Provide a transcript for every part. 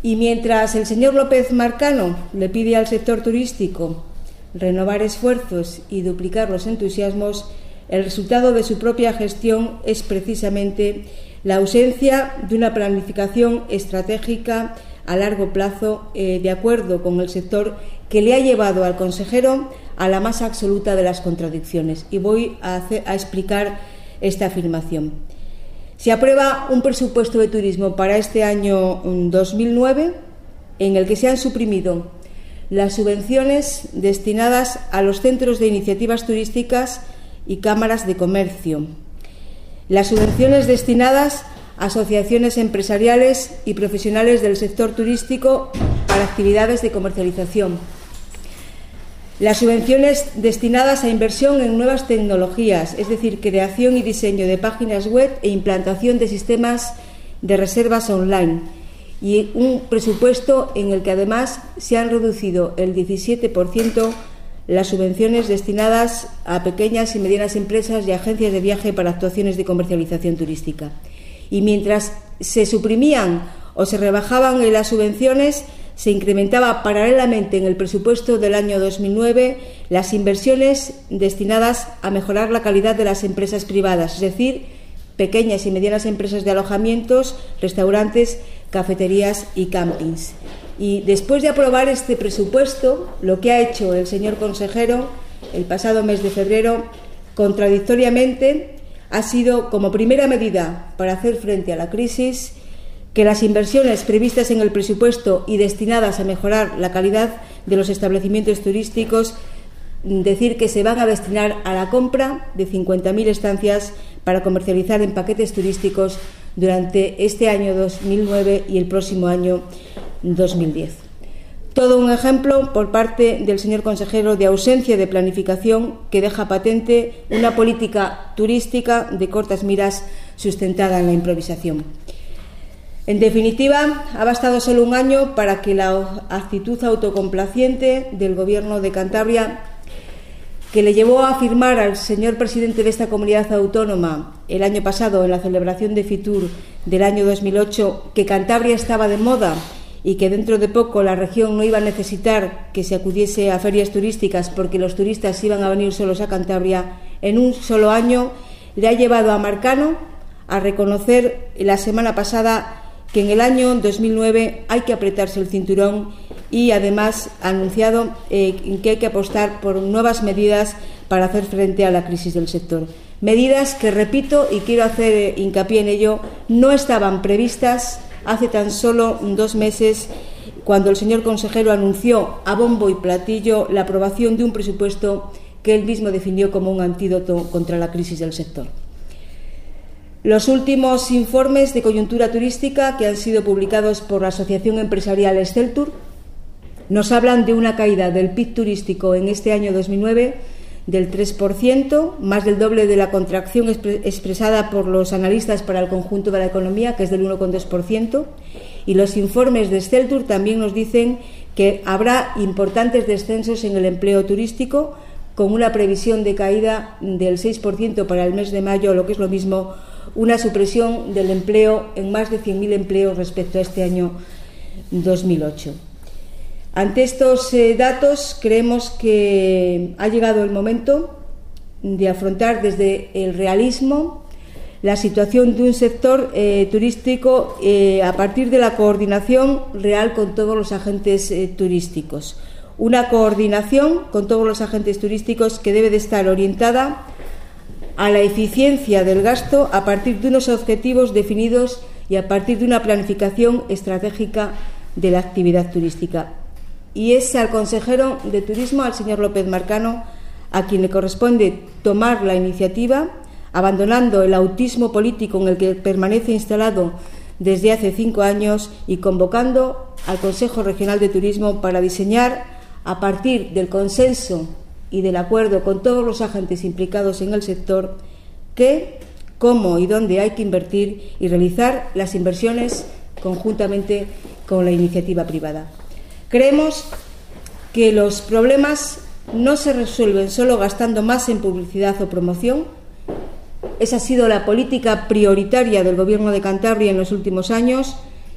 Y mientras el señor López Marcano le pide al sector turístico renovar esfuerzos y duplicar los entusiasmos, el resultado de su propia gestión es precisamente la ausencia de una planificación estratégica a largo plazo de acuerdo con el sector, que le ha llevado al consejero a la más absoluta de las contradicciones. Y voy a explicar esta afirmación. Se aprueba un presupuesto de turismo para este año 2009 en el que se han suprimido las subvenciones destinadas a los centros de iniciativas turísticas y cámaras de comercio, las subvenciones destinadas a asociaciones empresariales y profesionales del sector turístico para actividades de comercialización, las subvenciones destinadas a inversión en nuevas tecnologías, es decir, creación y diseño de páginas web e implantación de sistemas de reservas online, y un presupuesto en el que además se han reducido el 17% las subvenciones destinadas a pequeñas y medianas empresas y agencias de viaje para actuaciones de comercialización turística. Y mientras se suprimían o se rebajaban las subvenciones, se incrementaba paralelamente en el presupuesto del año 2009 las inversiones destinadas a mejorar la calidad de las empresas privadas, es decir, pequeñas y medianas empresas de alojamientos, restaurantes, cafeterías y campings. Y después de aprobar este presupuesto, lo que ha hecho el señor consejero el pasado mes de febrero, contradictoriamente, ha sido, como primera medida para hacer frente a la crisis, que las inversiones previstas en el presupuesto y destinadas a mejorar la calidad de los establecimientos turísticos, decir que se van a destinar a la compra de 50.000 estancias para comercializar en paquetes turísticos durante este año 2009 y el próximo año 2010. Todo un ejemplo por parte del señor consejero de ausencia de planificación que deja patente una política turística de cortas miras sustentada en la improvisación. En definitiva, ha bastado solo un año para que la actitud autocomplaciente del Gobierno de Cantabria, que le llevó a afirmar al señor presidente de esta comunidad autónoma el año pasado en la celebración de Fitur del año 2008 que Cantabria estaba de moda y que dentro de poco la región no iba a necesitar que se acudiese a ferias turísticas porque los turistas iban a venir solos a Cantabria, en un solo año le ha llevado a Marcano a reconocer la semana pasada que en el año 2009 hay que apretarse el cinturón y además ha anunciado que hay que apostar por nuevas medidas para hacer frente a la crisis del sector. Medidas que, repito, y quiero hacer hincapié en ello, no estaban previstas hace tan solo 2 meses, cuando el señor consejero anunció a bombo y platillo la aprobación de un presupuesto que él mismo definió como un antídoto contra la crisis del sector. Los últimos informes de coyuntura turística que han sido publicados por la Asociación Empresarial Exceltur nos hablan de una caída del PIB turístico en este año 2009 del 3%, más del doble de la contracción expresada por los analistas para el conjunto de la economía, que es del 1,2%, y los informes de Exceltur también nos dicen que habrá importantes descensos en el empleo turístico, con una previsión de caída del 6% para el mes de mayo, o lo que es lo mismo, una supresión del empleo en más de 100.000 empleos respecto a este año 2008. Ante estos datos, creemos que ha llegado el momento de afrontar desde el realismo la situación de un sector turístico a partir de la coordinación real con todos los agentes turísticos. Una coordinación con todos los agentes turísticos que debe de estar orientada a la eficiencia del gasto a partir de unos objetivos definidos y a partir de una planificación estratégica de la actividad turística. Y es al consejero de Turismo, al señor López Marcano, a quien le corresponde tomar la iniciativa, abandonando el autismo político en el que permanece instalado desde hace 5 años y convocando al Consejo Regional de Turismo para diseñar, a partir del consenso y del acuerdo con todos los agentes implicados en el sector, qué, cómo y dónde hay que invertir y realizar las inversiones conjuntamente con la iniciativa privada. Creemos que los problemas no se resuelven solo gastando más en publicidad o promoción. Esa ha sido la política prioritaria del Gobierno de Cantabria en los últimos años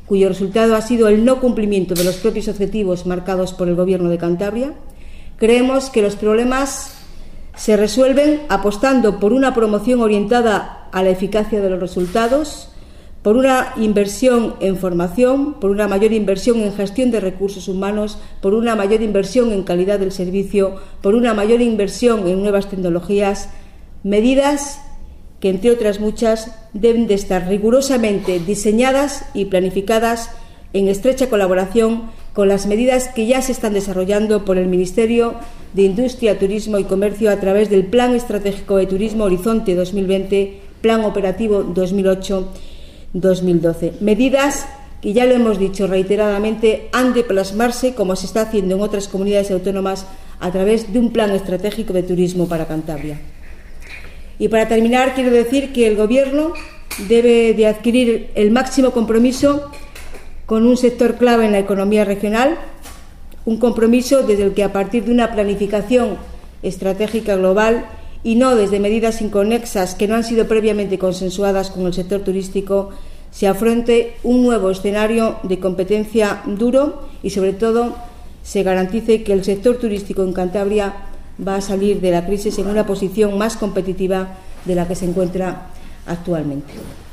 cuyo resultado ha sido el no cumplimiento de los propios objetivos marcados por el Gobierno de Cantabria. Creemos que los problemas se resuelven apostando por una promoción orientada a la eficacia de los resultados, por una inversión en formación, por una mayor inversión en gestión de recursos humanos, por una mayor inversión en calidad del servicio, por una mayor inversión en nuevas tecnologías, medidas que, entre otras muchas, deben de estar rigurosamente diseñadas y planificadas en estrecha colaboración con las medidas que ya se están desarrollando por el Ministerio de Industria, Turismo y Comercio a través del Plan Estratégico de Turismo Horizonte 2020, Plan Operativo 2008-2012. Medidas que, ya lo hemos dicho reiteradamente, han de plasmarse, como se está haciendo en otras comunidades autónomas, a través de un Plan Estratégico de Turismo para Cantabria. Y para terminar, quiero decir que el Gobierno debe de adquirir el máximo compromiso con un sector clave en la economía regional, un compromiso desde el que, a partir de una planificación estratégica global y no desde medidas inconexas que no han sido previamente consensuadas con el sector turístico, se afronte un nuevo escenario de competencia duro y, sobre todo, se garantice que el sector turístico en Cantabria va a salir de la crisis en una posición más competitiva de la que se encuentra actualmente.